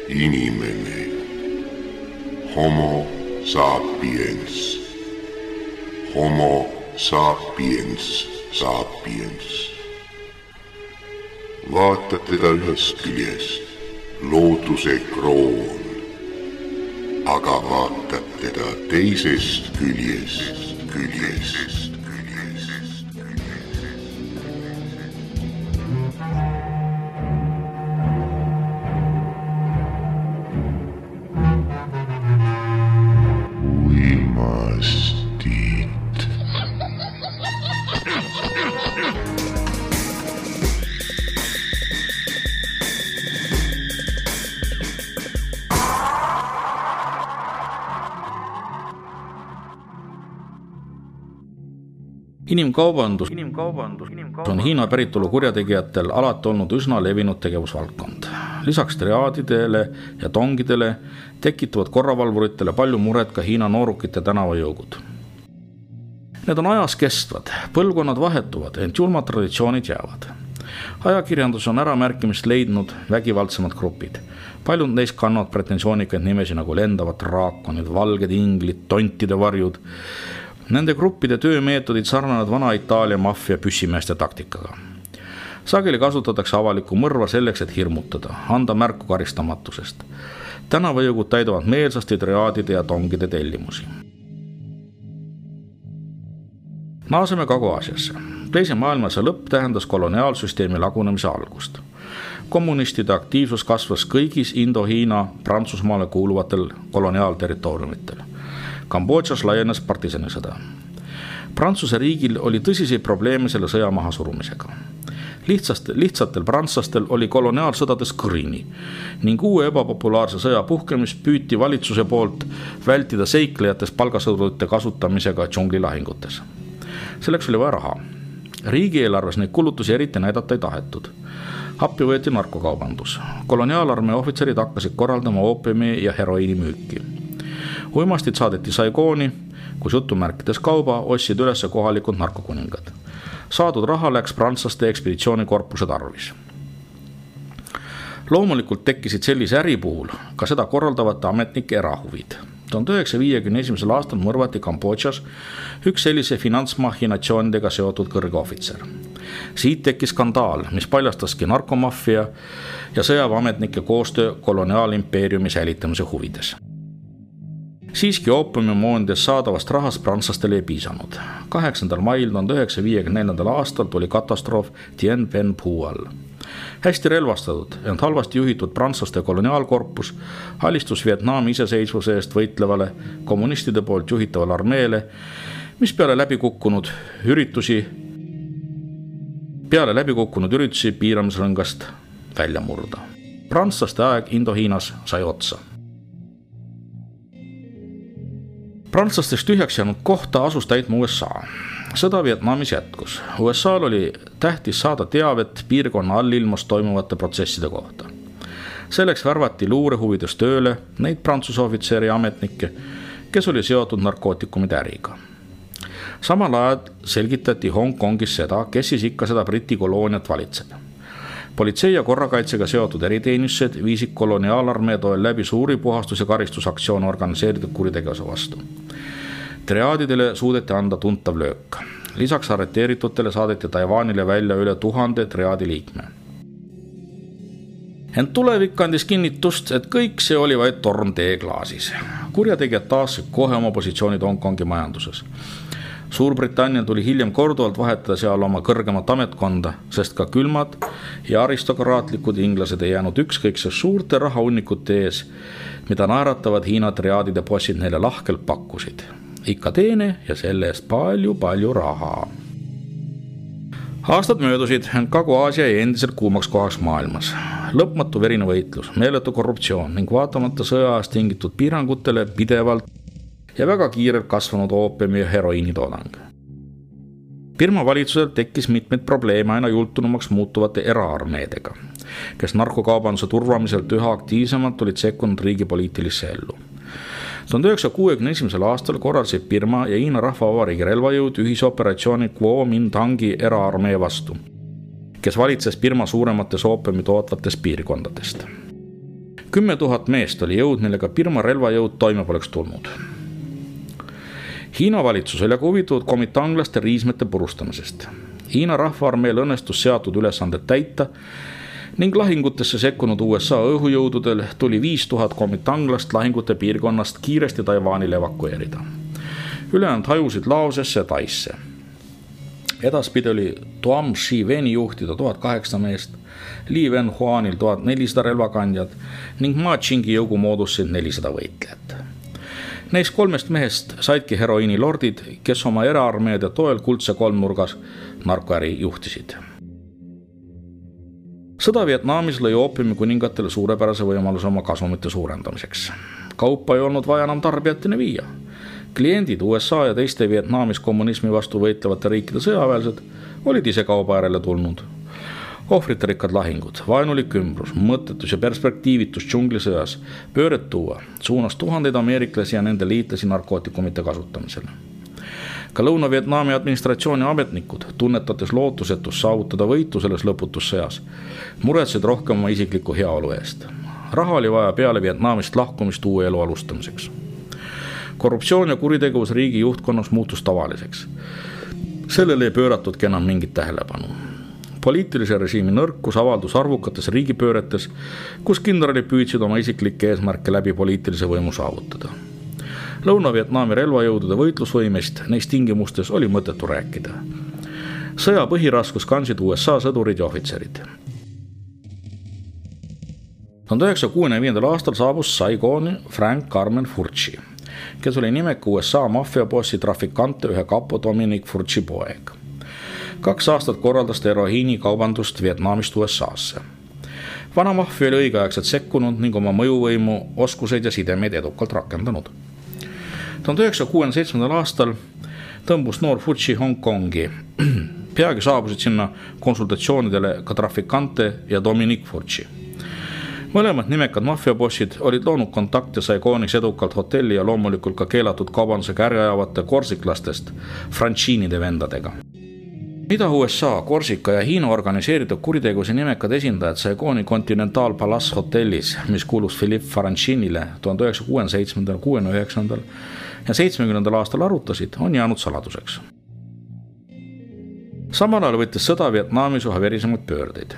inimene. Homo sapiens. Homo sapiens sapiens. Vaata teda ühest küljest, looduse kroon, aga vaatad teda teisest küljest. Uimastit. Inimkaubandus on Hiina päritolu kurjategijatel alati olnud üsna levinud tegevusvaldkond. Lisaks triaadidele ja tongidele tekitavad korravalvuritele palju muret ka Hiina noorukite tänavajõugud. Need on ajas kestvad, põlvkonnad vahetuvad, ent julmad traditsioonid jäävad. Ajakirjandus on äramärkimist leidnud vägivaldsemad grupid. Paljud neist kannavad pretensioonikaid nimesi nagu lendavad draakonid, valged inglid, tontide varjud. Nende gruppide töömeetodid sarnanevad Vana-Itaalia maffia püssimeeste taktikaga. Sageli kasutatakse avalikku mõrva selleks, et hirmutada, anda märku karistamatusest. Tänavajõugud täidavad meelsasti triaadide ja tongide tellimusi. Naaseme Kagu-Aasiasse. Teise maailmasõja lõpp tähendas koloniaalsüsteemi lagunemise algust. Kommunistide aktiivsus kasvas kõigis Indo-Hiina Prantsusmaale kuuluvatel koloniaalterritooriumitel. Kambodžas laienes partisanisõda. Prantsuse riigil oli tõsiseid probleeme selle sõja maha surumisega. Lihtsatel prantslastel oli koloniaalsõdades kõrini ning uue ebapopulaarse sõja puhkemist püüti valitsuse poolt vältida seiklejates palgasõdurite kasutamisega džunglilahingutes. Selleks oli vaja raha. Riigieelarves neid kulutusi eriti näidata ei tahetud. Appi võeti narkokaubandus. Koloniaalarmee ohvitserid hakkasid korraldama oopiumi ja heroiini müüki. Uimastid saadeti Saigoni, kus jutumärkides kauba ostsid üles kohalikud narkokuningad. Saadud raha läks prantslaste ekspeditsioonikorpuse tarvis. Loomulikult tekkisid sellise äri puhul ka seda korraldavate ametnike erahuvid. 1951. aastal mõrvati Kambodžas üks sellise finantsmahhinatsioonidega seotud kõrge ohvitser. Siit tekkis skandaal, mis paljastaski narkomaffia ja sõjaväeametnike koostöö koloniaalimpeeriumi säilitamise huvides. Siiski oopiumimoonides saadavast rahast prantslastele ei piisanud. 8. mail 1954. aastal tuli katastroof Dien Bien Phu all. Hästi relvastatud, ent halvasti juhitud prantslaste koloniaalkorpus alistus Vietnami iseseisvuse eest võitlevale kommunistide poolt juhitavale armeele, mis peale läbikukkunud üritusi piiramisrõngast välja murda. Prantslaste aeg Indo-Hiinas sai otsa. Prantslastest tühjaks jäänud kohta asus täitma USA. Sõda Vietnamis jätkus. USA'l oli tähtis saada teavet piirkonna allilmast toimuvate protsesside kohta. Selleks värvati luurehuvides tööle neid Prantsuse ohvitseri ametnikke, kes oli seotud narkootikumide äriga. Samal ajal selgitati Hongkongis seda, kes siis ikka seda Briti kolooniat valitseb. Politsei ja korrakaitsega seotud eriteenistused viisid koloniaalarmee toel läbi suuri puhastus- ja karistusaktsioone organiseeritud kuritegevuse vastu. Triaadidele suudeti anda tuntav löök. Lisaks arreteeritutele saadeti Taiwanile välja üle 1000 triaadi liikme. Ent tulevik andis kinnitust, et kõik see oli vaid torm teeklaasis. Kurjategijad taasid kohe oma positsioonid Hongkongi majanduses. Suurbritannial tuli hiljem korduvalt vahetada seal oma kõrgemat ametkonda, sest ka külmad ja aristokraatlikud inglased ei jäänud ükskõikse suurte rahahunnikute ees, mida naeratavad Hiina triaadide bossid neile lahkelt pakkusid. Ikka teene ja selle eest palju raha. Aastad möödusid, ent Kagu-Aasia jäi endiselt kuumaks kohaks maailmas. Lõpmatu verine võitlus, meeletu korruptsioon ning vaatamata sõjaajast tingitud piirangutele pidevalt ja väga kiirelt kasvanud oopiumi ja heroiini toodang. Birma valitsusel tekkis mitmeid probleeme aina jultunumaks muutuvate eraarmeedega, kes narkokaubanduse turvamiselt üha aktiivsemalt olid sekkunud riigi poliitilisse ellu. 1961. aastal korraldasid Birma ja Hiina Rahvavabariigi relvajõud ühisoperatsiooni Kuomintangi eraarmee vastu, kes valitses Birma suuremates oopiumi tootvatest piirkondadest. 10 000 meest oli jõud, millega Birma relvajõud toime poleks tulnud. Hiina valitsus oli aga huvitatud komitanglaste riismete purustamisest. Hiina rahvaarmeel õnnestus seatud ülesanded täita ning lahingutesse sekkunud USA õhujõududel tuli 5000 komitanglast lahingute piirkonnast kiiresti Taiwanile evakueerida. Ülejäänud hajusid Laosesse ja Taisse. Edaspidi oli Tuam Shi Veni juhtida 1008 meest, Li Wen Huanil 1400 relvakandjat ning Ma Chingi jõugu moodustasid 400 võitlejat. Neist 3 mehest saidki heroiini lordid, kes oma eraarmeede toel kuldse kolmnurgas narkoäri juhtisid. Sõda Vietnamis lõi oopiumi kuningatele suurepärase võimaluse oma kasumite suurendamiseks. Kaupa ei olnud vaja enam tarbijateni viia. Kliendid, USA ja teiste Vietnamis kommunismi vastu võitlevate riikide sõjaväelised olid ise kauba järele tulnud. Ohvriterikkad lahingud, vaenulik ümbrus, mõttetus ja perspektiivitus džunglisõjas pööret tuua suunas tuhandeid ameeriklasi ja nende liitlasi narkootikumite kasutamisele. Ka Lõuna-Vietnami administratsiooni ametnikud, tunnetades lootusetust saavutada võitu selles lõputus sõjas, muretsid rohkem oma isikliku heaolu eest. Raha oli vaja peale Vietnamist lahkumist uue elu alustamiseks. Korruptsioon ja kuritegevus riigi juhtkonnas muutus tavaliseks. Sellele ei pööratudki enam mingit tähelepanu. Poliitilise režiimi nõrkus avaldus arvukates riigipööretes, kus kindralid püüdsid oma isiklikke eesmärke läbi poliitilise võimu saavutada. Lõuna-Vietnami relvajõudude võitlusvõimest neis tingimustes oli mõttetu rääkida. Sõja põhiraskus kandsid USA sõdurid ja ohvitserid. 1965. aastal saabus Saigoni Frank Carmen Furchi, kes oli nimeka USA maffiabossi trafikante ühe kapo Dominic Furchi poeg. 2 aastat korraldas ta heroiini kaubandust Vietnamist USA'sse. Vana maffia oli õigeaegselt sekkunud ning oma mõjuvõimu, oskuseid ja sidemeid edukalt rakendanud. 1967. aastal tõmbus noor Furchi Hongkongi. Peagi saabusid sinna konsultatsioonidele ka trafikante ja Dominic Furchi. Mõlemad nimekad maffiabossid olid loonud kontakte Saigonis edukalt hotelli ja loomulikult ka keelatud kaubandusega äri ajavate korsiklastest frantsiinide vendadega. Mida USA, Korsika ja Hiina organiseeritud kuritegevuse nimekad esindajad Saigoni Continental Palace hotellis, mis kuulus Philippe Francinile 1967., 69. ja 70. aastal arutasid, on jäänud saladuseks. Samal ajal võttis sõda Vietnamis üha verisemaid pöördeid.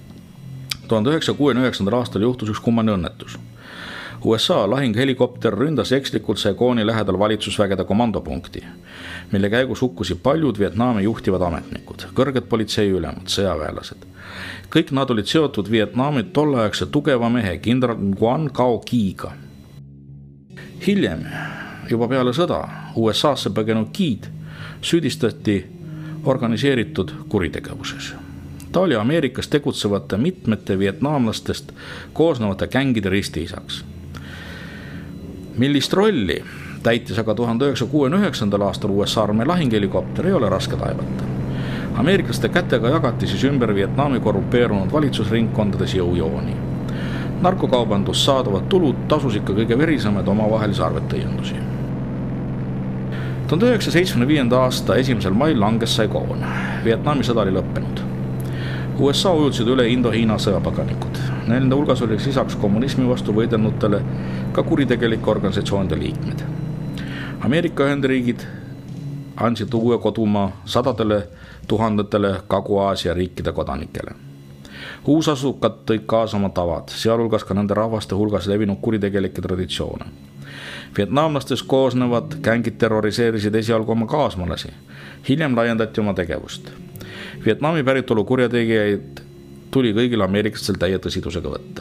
1969. aastal juhtus üks kummane õnnetus. USA lahinghelikopter ründas ekslikult Saigoni lähedal valitsusvägede komandopunkti, mille käigus hukkusid paljud Vietnami juhtivad ametnikud, kõrged politseiülemad, sõjaväelased. Kõik nad olid seotud Vietnami tolleaegse tugeva mehe kindral Nguyen Cao Kiga. Hiljem, juba peale sõda, USA'sse põgenud Kiid süüdistati organiseeritud kuritegevuses. Ta oli Ameerikas tegutsevate mitmete vietnamlastest koosnevate gängide ristiisaks. Millist rolli täitis aga 1969. aastal USA armee lahinghelikopter, ei ole raske taibata. Ameeriklaste kätega jagati siis ümber Vietnami korrupeerunud valitsusringkondades jõujooni. Narkokaubandus saadavad tulud tasus ikka kõige verisemaid omavahelisi arvetõiendusi. 1975. aasta 1. mail langes Saigon. Vietnami sõda oli lõppenud. USA ujutasid üle Indo-Hiina sõjapaganikud. Nende hulgas oli lisaks kommunismi vastu võidelnutele ka kuritegelike organisatsioonide liikmed. Ameerika Ühendriigid andsid uue kodumaa sadadele tuhandetele Kagu-Aasia riikide kodanikele. Uusasukad tõid kaasa oma tavad, sealhulgas ka nende rahvaste hulgas levinud kuritegelikke traditsioone. Vietnamlastest koosnevad gängid terroriseerisid esialgu oma kaasmalasi, hiljem laiendati oma tegevust. Vietnami päritolu kurjategijaid tuli kõigil ameeriklastel täie tõsidusega võtta.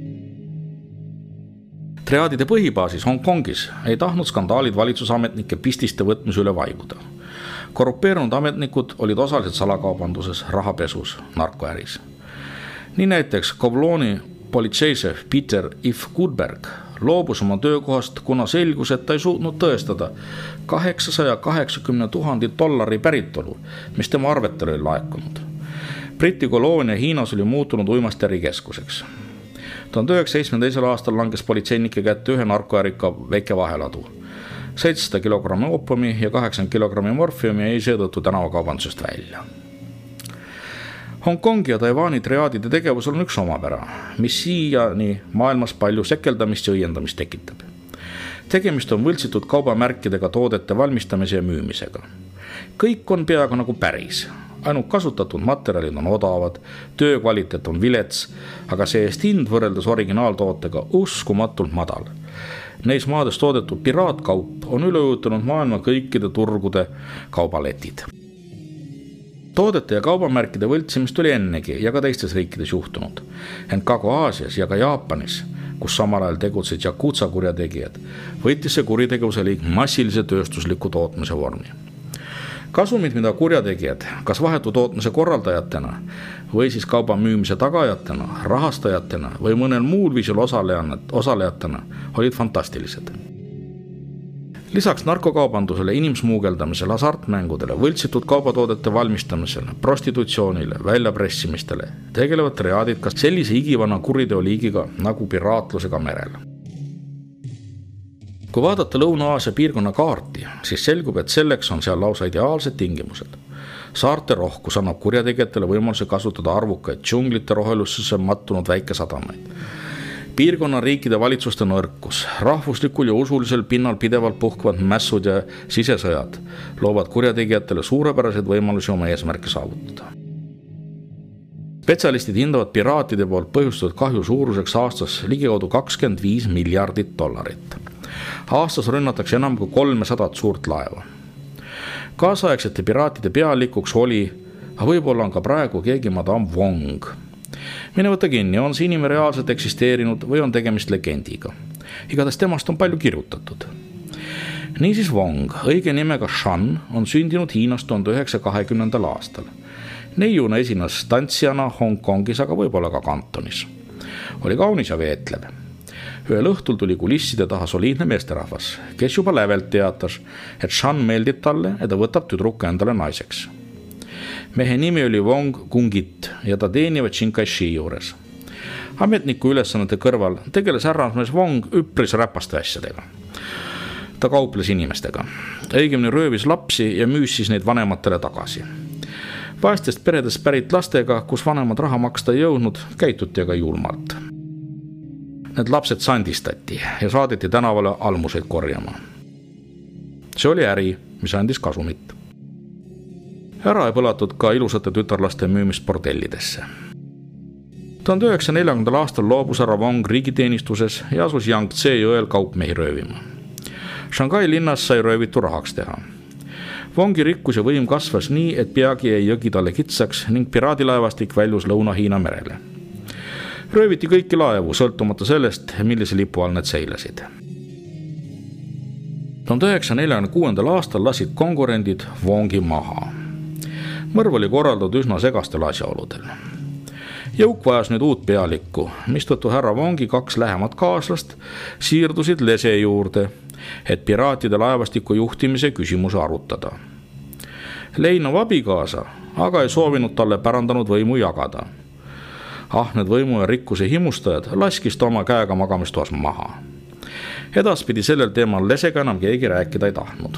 Triaadide põhibaasis Hongkongis ei tahtnud skandaalid valitsusametnike pististe võtmise üle vaibuda. Korrupeerunud ametnikud olid osaliselt salakaubanduses, rahapesus, narkoäris. Nii näiteks Kowlooni politseišef Peter F. Goodberg loobus oma töökohast, kuna selgus, et ta ei suutnud tõestada $880 000 päritolu, mis tema arvetele oli laekunud. Briti koloonia Hiinas oli muutunud uimasti ärikeskuseks. 1972. aastal langes politseinike kätte ühe narkoärika väike vaheladu. 700 kilogrammi oopumi ja 80 kilogrammi morfiumi jäi seetõttu tänavakaubandusest välja. Hongkongi ja Taiwani triaadide tegevusel on üks omapära, mis siiani maailmas palju sekeldamist ja õiendamist tekitab. Tegemist on võltsitud kaubamärkidega toodete valmistamise ja müümisega. Kõik on peaaegu nagu päris. Ainult kasutatud materjalid on odavad, töö kvaliteet on vilets, aga see-eest hind võrreldes originaaltootega uskumatult madal. Neis maades toodetud piraatkaup on üle ujutanud maailma kõikide turgude kaubaletid. Toodete ja kaubamärkide võltsimist oli ennegi ja ka teistes riikides juhtunud. Ent Kagu-Aasias ja ka Jaapanis, kus samal ajal tegutsid Yakuza kurjategijad, võttis see kuritegevuse liik massilise tööstusliku tootmise vormi. Kasumid, mida kurjategijad, kas vahetu tootmise korraldajatena või siis kauba müümise tagajatena, rahastajatena või mõnel muul viisil osalejatena, olid fantastilised. Lisaks narkokaubandusele, inimsmuugeldamisele, hasartmängudele, võltsitud kaubatoodete valmistamisele, prostitutsioonile, väljapressimistele tegelevad triaadid ka sellise igivana kuriteoliigiga nagu piraatlusega merel. Kui vaadata Lõuna-Aasia piirkonna kaarti, siis selgub, et selleks on seal lausa ideaalsed tingimused. Saarte rohkus annab kurjategijatele võimaluse kasutada arvukaid džunglite rohelusesse mattunud väikesadamaid. Piirkonna riikide valitsuste nõrkus, rahvuslikul ja usulisel pinnal pidevalt puhkvad mässud ja sisesõjad loovad kurjategijatele suurepäraseid võimalusi oma eesmärke saavutada. Spetsialistid hindavad piraatide poolt põhjustatud kahju suuruseks aastas ligikaudu $25 miljardit. Aastas rünnatakse enam kui 300 suurt laeva. Kaasaegsete piraatide pealikuks oli, aga võib-olla on ka praegu keegi Madame Wong. Mine võtta kinni, on see inimene reaalselt eksisteerinud või on tegemist legendiga. Igatahes temast on palju kirjutatud. Niisiis Wong, õige nimega Shan, on sündinud Hiinas 1920. aastal. Neiuna esines tantsijana Hongkongis, aga võib-olla ka Kantonis. Oli kaunis ja veetlev. Ühel õhtul tuli kulisside taha soliidne meesterahvas, kes juba lävelt teatas, et Shan meeldib talle ja ta võtab tüdruka endale naiseks. Mehe nimi oli Wong Kungit ja ta teenivad Chinkaishi juures. Ametniku ülesannete kõrval tegeles härrasmees Wong üpris räpaste asjadega. Ta kauples inimestega. Õigemini röövis lapsi ja müüs siis neid vanematele tagasi. Vaestest peredest pärit lastega, kus vanemad raha maksta ei jõudnud, käituti aga julmalt. Need lapsed sandistati ja saadeti tänavale almuseid korjama. See oli äri, mis andis kasumit. Ära ei põlatud ka ilusate tütarlaste müümist bordellidesse. 1940. aastal loobus härra Wong riigiteenistuses ja asus Yangtze jõel kaupmehi röövima. Shanghai linnas sai röövitu rahaks teha. Wongi rikkus ja võim kasvas nii, et peagi jäi jõgi talle kitsaks ning piraadilaevastik väljus Lõuna-Hiina merele. Rööviti kõiki laevu, sõltumata sellest, millise lipu all need seilasid. 1946. aastal lasid konkurendid Wongi maha. Mõrv oli korraldatud üsna segastel asjaoludel. Jõuk vajas nüüd uut pealikku, mistõttu härra Wongi 2 lähemat kaaslast siirdusid Lese juurde, et piraatide laevastiku juhtimise küsimuse arutada. Leinov abikaasa aga ei soovinud talle pärandanud võimu jagada. Need võimu ja rikkuse himustajad laskis ta oma käega magamistoas maha. Edaspidi sellel teemal Lesega enam keegi rääkida ei tahtnud.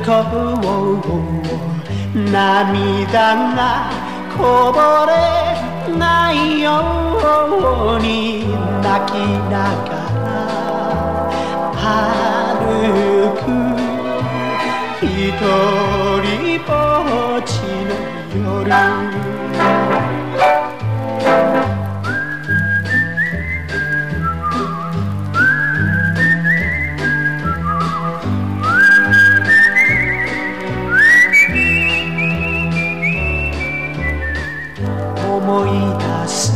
こう涙がこぼれないように泣きながら歩く一人ぼっちの夜思い出す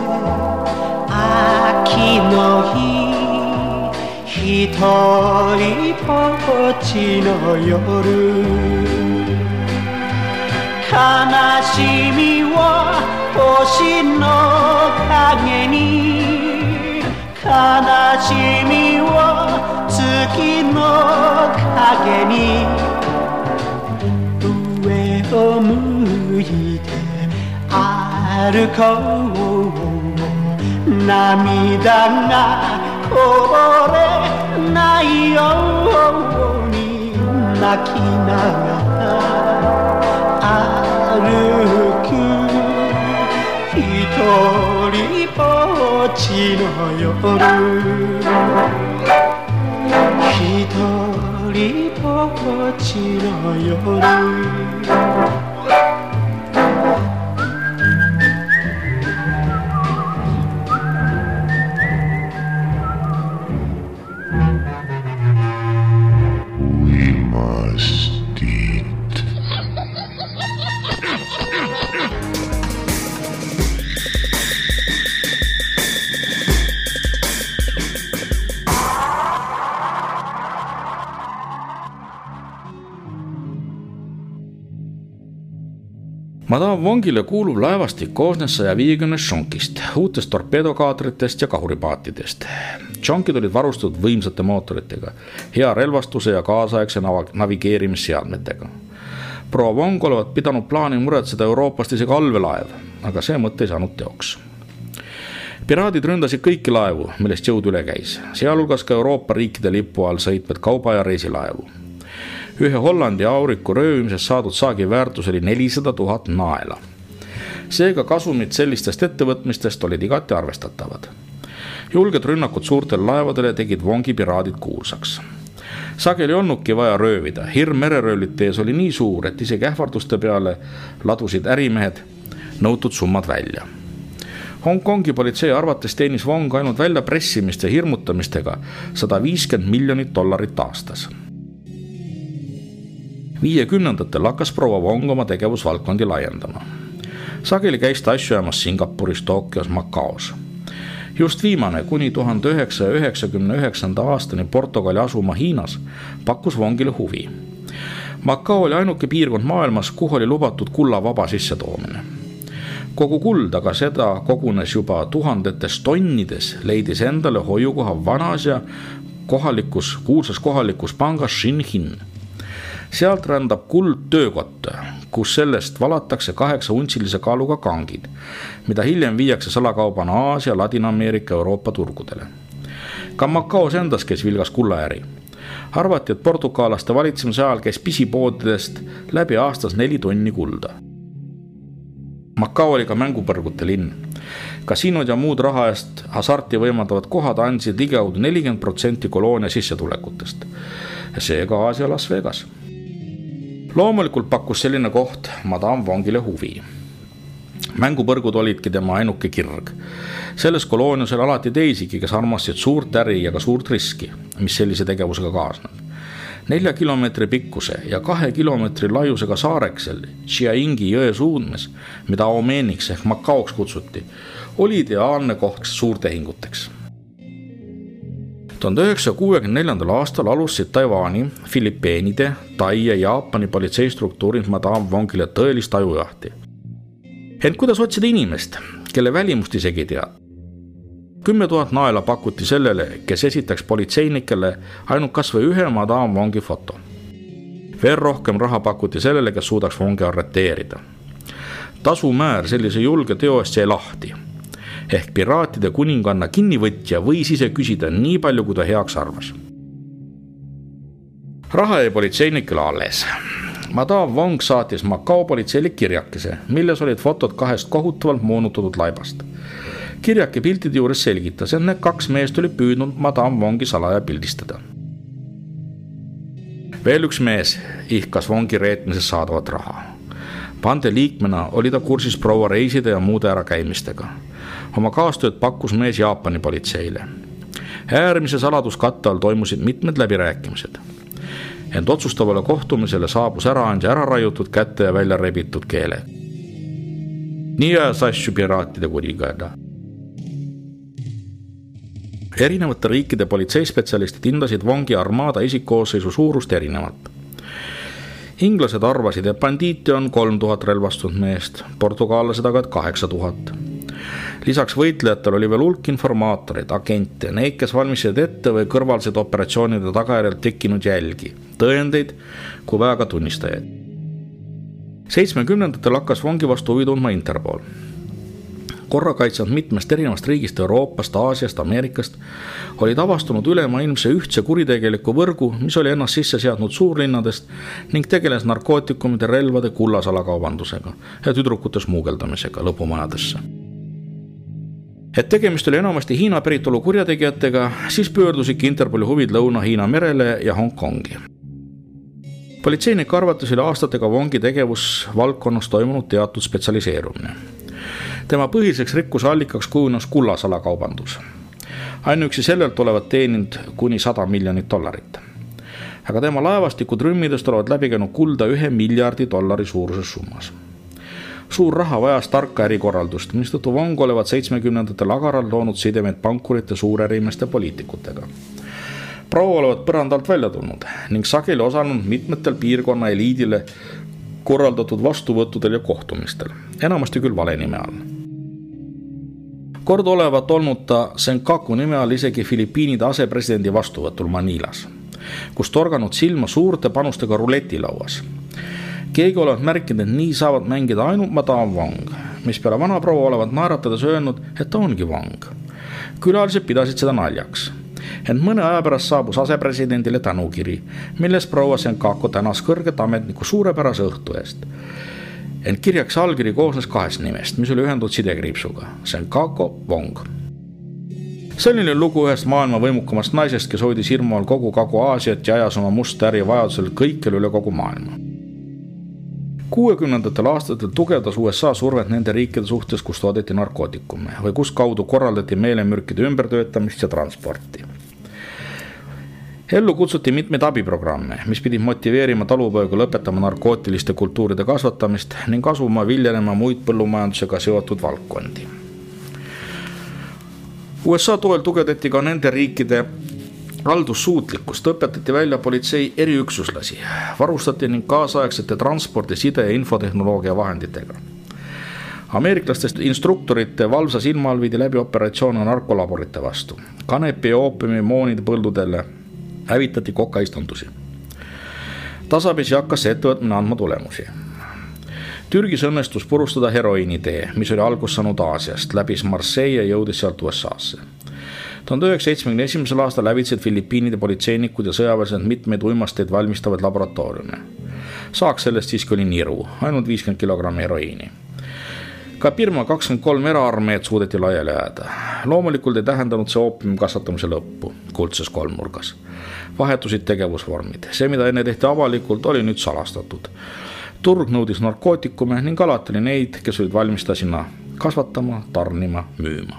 秋の日一人ぼっちの夜悲しみを星の影に悲しみを月の影に上を向いて歩こう涙がこぼれないように泣きながら歩く一人ぼっちの夜一人ぼっちの夜 Madame Wongile kuuluv laevastik koosnes 150 šonkist, uutest torpeedokaatritest ja kahuripaatidest. Šonkid olid varustatud võimsate mootoritega, hea relvastuse ja kaasaegse navigeerimisseadmetega. Proua Wong olevat pidanud plaani muretseda Euroopast isegi allveelaev, aga see mõte ei saanud teoks. Piraadid ründasid kõiki laevu, millest jõud üle käis, sealhulgas ka Euroopa riikide lipu all sõitvad kauba- ja reisilaevu. Ühe Hollandi auriku röövimisest saadud saagi väärtus oli 400 000 naela. Seega kasumid sellistest ettevõtmistest olid igati arvestatavad. Julged rünnakud suurtel laevadele tegid Wongi piraadid kuulsaks. Sageli olnudki vaja röövida, hirm mereröövlite ees oli nii suur, et isegi ähvarduste peale ladusid ärimehed nõutud summad välja. Hongkongi politsei arvates teenis Wong ainult välja pressimiste ja hirmutamistega $150 miljonit aastas. 50-ndatel hakkas proua Wong oma tegevusvaldkondi laiendama. Sageli käis ta asju ajamas Singapuris, Tokyos, Macaos. Just viimane kuni 1999. aastani Portugali asuma Hiinas pakkus Wongile huvi. Macao oli ainuke piirkond maailmas, kuhu oli lubatud kulla vaba sissetoomine. Kogu kuld, aga seda kogunes juba tuhandetes tonnides, leidis endale hoiukoha vanas ja kuulsas kohalikus pangas Shinhin. Sealt rändab kuld töökotta, kus sellest valatakse 8-untsilise kaaluga kangid, mida hiljem viiakse salakaubana Aasia, Ladina-Ameerika, Euroopa turgudele. Ka Macaos endas käis vilgas kullaäri. Arvati, et portugaalaste valitsemise ajal käis pisipoodidest läbi aastas 4 tonni kulda. Macao oli ka mängupõrgute linn. Kasiinod ja muud raha eest hasarti võimaldavad kohad andsid ligaudu 40% koloonia sissetulekutest. Seega Aasia Las Vegas. Loomulikult pakkus selline koht Madame Wongile huvi. Mängupõrgud olidki tema ainuke kirg. Selles koloonias oli alati teisigi, kes armastasid suurt äri ja ka suurt riski, mis sellise tegevusega kaasneb. 4 kilomeetri pikkuse ja 2 kilomeetri laiusega saareksel Chiaingi jõe suudmes, mida Aomeniks ehk Macaoks kutsuti, oli ideaalne koht suurtehinguteks. 1964. aastal alustasid Taiwani, Filippeenide, Tai ja Jaapani politseistruktuurid Madame Wongile tõelist ajujahti. Ent kuidas otsida inimest, kelle välimust isegi tead? 10 000 naela pakuti sellele, kes esitaks politseinikele ainult kas või ühe Madame Wongi foto. Veel rohkem raha pakuti sellele, kes suudaks Wongi arreteerida. Tasumäär sellise julge teo eest jäi lahti. Ehk piraatide kuninganna kinnivõtja võis ise küsida nii palju, kui ta heaks arvas. Raha jäi politseinikele alles. Madame Wong saatis Macao politseile kirjakese, milles olid fotod 2 kohutavalt moonutatud laibast. Kirjake piltide juures selgitas, et need 2 meest oli püüdnud Madame Wongi salaja pildistada. Veel üks mees ihkas Wongi reetmises saadavat raha. Bande liikmena oli ta kursis proua reiside ja muude ärakäimistega. Oma kaastööd pakkus mees Jaapani politseile. Äärmise saladuskatte all toimusid mitmed läbirääkimised. Ent otsustavale kohtumisele saabus äraandja äraraiutud kätte ja välja rebitud keele. Nii ajas asju piraatide kuningaga. Erinevate riikide politseispetsialistid hindasid Wongi armaada isikkoosseisu suurust erinevalt. Inglased arvasid, et bandiiti on 3000 relvastunud meest, portugaallased aga 8000. Lisaks võitlejatel oli veel hulk informaatoreid, agente, neid, kes valmisid ette või kõrvalsed operatsioonide tagajärjel tekkinud jälgi, tõendeid kui väga tunnistajaid. 70-ndatel hakkas Wongi vastu huvi tundma Interpol. Korrakaitsjad mitmest erinevast riigist, Euroopast, Aasiast, Ameerikast olid avastunud ülemaailmse ühtse kuritegeliku võrgu, mis oli ennast sisse seadnud suurlinnadest ning tegeles narkootikumide, relvade, kullasalakaubandusega ja tüdrukute smuugeldamisega lõpumajadesse. Et tegemist oli enamasti Hiina päritolu kurjategijatega, siis pöördusid Interpoli huvid Lõuna-Hiina merele ja Hongkongi. Politseinik arvates oli aastatega Wongi tegevusvaldkonnas toimunud teatud spetsialiseerumine. Tema põhiliseks rikkuse allikaks kujunes kullasalakaubandus. Ainuüksi sellelt olevat teeninud kuni $100 miljonit. Aga tema laevastiku trümmidest olevat läbi käinud kulda $1 miljardi suuruses summas. Suur raha vajas tarka ärikorraldust, mistõttu Wong olevat 70-ndatel agaral loonud sidemeid pankurite, suurärimeste poliitikutega. Proua olevat põrandalt välja tulnud ning sageli osanud mitmetel piirkonna eliidile korraldatud vastuvõttudel ja kohtumistel, enamasti küll vale nime all. Kord olevat olnud ta Senkaku nime all isegi Filipiinide asepresidendi vastuvõtul Manilas, kus torganud silma suurte panustega ruletilauas. Keegi olevat märkinud, et nii saavad mängida ainult Madame Wong, mis peale vana proua olevat naeratades öelnud, et ta ongi Wong. Külalised pidasid seda naljaks. Ent mõne aja pärast saabus asepresidendile tänukiri, milles proua Senkaku tänas kõrget ametniku suurepärase õhtu eest. Ent kirjaks allkiri koosnes 2 nimest, mis oli ühendatud sidekriipsuga, Senkaku Wong. Selline lugu ühest maailma võimukamast naisest, kes hoidis hirmu all kogu Kagu-Aasiat ja ajas oma musta äri vajadusel kõikjal üle kogu maailma. 60-ndatel aastatel tugevdas USA survet nende riikide suhtes, kus toodeti narkootikume või kus kaudu korraldati meelemürkide ümbertöötamist ja transporti. Ellu kutsuti mitmeid abiprogramme, mis pidid motiveerima talupoegu lõpetama narkootiliste kultuuride kasvatamist ning asuma viljelema muid põllumajandusega seotud valdkondi. USA toel tugevdati ka nende riikide haldussuutlikkust, õpetati välja politsei eriüksuslasi, varustati ning kaasaegsete transpordi, side ja infotehnoloogia vahenditega. Ameeriklastest instruktorite valvsa silma all viidi läbi operatsioone narkolaborite vastu. Kanepi ja oopiumi moonide põldudele hävitati kokaistandusi. Tasapisi hakkas ettevõtmine andma tulemusi. Türgis õnnestus purustada heroiinitee, mis oli algus saanud Aasiast, läbis Marseille ja jõudis sealt USA'sse. 1971. aastal lävitsid Filipiinide politseinikud ja sõjaväelised mitmeid uimasteid valmistavaid laboratooriume. Saaks sellest siiski oli niru, ainult 50 kilogrammi heroiini. Ka Birma 23 eraarmeed suudeti laiali jääda. Loomulikult ei tähendanud see oopiumi kasvatamise lõppu kuldses kolmnurgas. Vahetusid tegevusvormid. See, mida enne tehti avalikult, oli nüüd salastatud. Turg nõudis narkootikume ning alati oli neid, kes olid valmis ta sinna kasvatama, tarnima, müüma.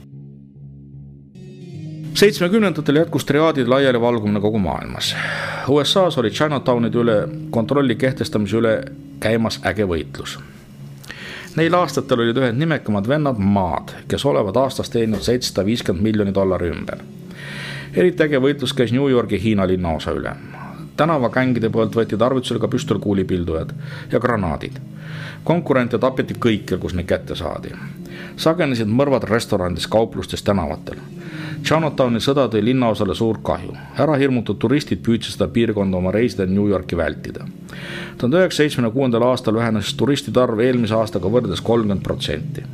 70-ndatel jätkus triaadid laiali valgumine kogu maailmas. USA's oli Chinatownide üle kontrolli kehtestamise üle käimas äge võitlus. Neil aastatel olid ühed nimekamad vennad maad, kes olevat aastas teeninud $750 miljoni ümber. Eriti äge võitlus käis New Yorgi Hiina linnaosa üle. Tänavakängide poolt võeti tarvitusele ka püstolkuulipildujad ja granaadid. Konkurente tapeti kõikjal, kus neid kätte saadi. Sagenesid mõrvad restorandis, kauplustes, tänavatel. Chinatowni sõda tõi linnaosale suur kahju. Ära hirmutud turistid püüdsid seda piirkonda oma reisidel New Yorki vältida. 1976. aastal vähenes turistide arv eelmise aastaga võrdes 30%.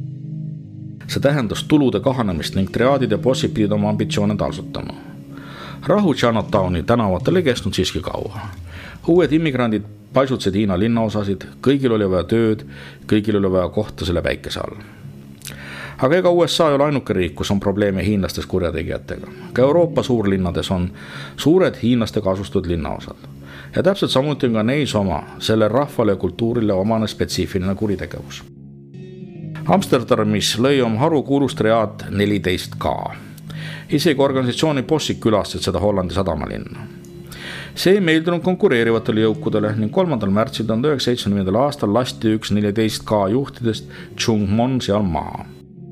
See tähendas tulude kahanemist ning triaadide bossid pidid oma ambitsioone talsutama. Rahu Chinatowni tänavatele kestnud siiski kaua. Uued immigrandid paisutsid Hiina linnaosasid, kõigil oli vaja tööd, kõigil oli vaja kohta selle päikese all. Aga ega USA ei ole ainuke riik, kus on probleeme hiinlastes kurjategijatega. Ka Euroopa suurlinnades on suured hiinlaste kasustud linnaosad. Ja täpselt samuti on ka neis oma selle rahvale ja kultuurile omane spetsiifiline kuritegevus. Amsterdamis lõi oma harukuulus triaad 14K. Isegi organisatsiooni bossid külastasid seda Hollandi sadamalinna. See ei meeldinud konkureerivatele jõukudele ning 3. märtsil 1970. aastal lasti üks 14K juhtidest Chung-mon seal maha.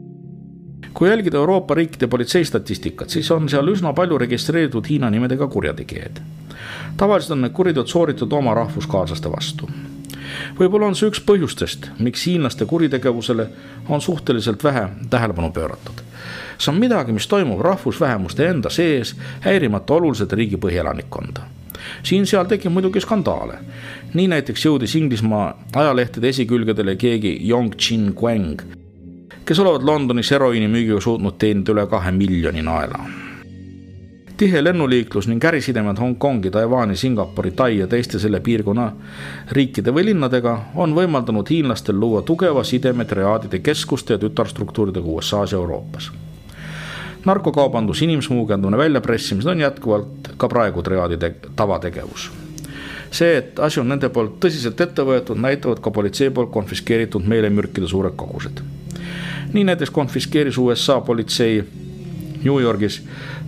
Kui jälgida Euroopa riikide politseistatistikat, siis on seal üsna palju registreeritud Hiina nimedega kurjategijaid. Tavaliselt on need kuriteod sooritatud oma rahvuskaaslaste vastu. Võib-olla on see üks põhjustest, miks hiinlaste kuritegevusele on suhteliselt vähe tähelepanu pööratud. See on midagi, mis toimub rahvusvähemuste enda sees, häirimata oluliselt riigi põhielanikkonda. Siin-seal tekib muidugi skandaale. Nii näiteks jõudis Inglismaa ajalehtede esikülgedele keegi Yong Chin Gueng, kes olevat Londonis heroiini müügiga suutnud teenida üle 2 miljoni naela. Tihe lennuliiklus ning ärisidemed Hongkongi, Taiwani, Singapuri, Tai ja teiste selle piirkonna riikide või linnadega on võimaldanud hiinlastel luua tugeva sideme triaadide keskuste ja tütarstruktuuridega USAs ja Euroopas. Narkokaubandus, inimsmuugeldumine, väljapressimised on jätkuvalt ka praegu triaadide tavategevus. See, et asi on nende poolt tõsiselt ette võetud, näitavad ka politsei poolt konfiskeeritud meelemürkide suured kogused. Nii näiteks konfiskeeris USA politsei New Yorgis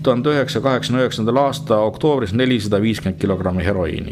1989. aasta oktoobris 450 kilogrammi heroiini.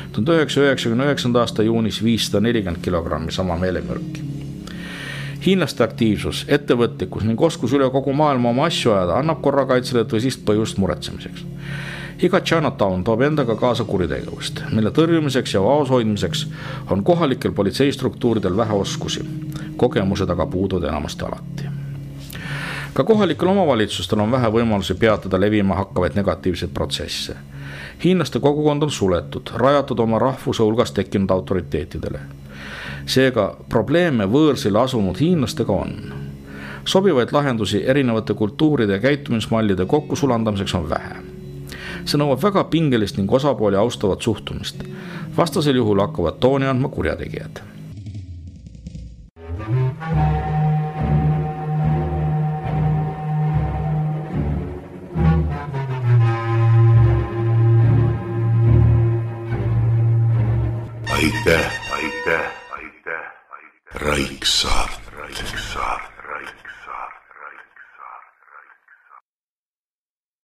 1999. aasta juunis 540 kilogrammi sama meelemürki. Hiinlaste aktiivsus, ettevõtlikkus ning oskus üle kogu maailma oma asju ajada annab korrakaitsele tõsist põhjust muretsemiseks. Iga Chinatown toob endaga kaasa kuritegevust, mille tõrjumiseks ja vaos hoidmiseks on kohalikel politseistruktuuridel vähe oskusi. Kogemused aga puuduvad enamasti alati. Ka kohalikel omavalitsustel on vähe võimalusi peatada levima hakkavaid negatiivseid protsesse. Hiinlaste kogukond on suletud, rajatud oma rahvuse hulgas tekkinud autoriteetidele. Seega probleeme võõrsile asunud hiinlastega on. Sobivaid lahendusi erinevate kultuuride ja käitumismallide kokkusulandamiseks on vähe. See nõuab väga pingelist ning osapooli austavat suhtumist. Vastasel juhul hakkavad tooni andma kurjategijad. Aitäh, Raiksaar.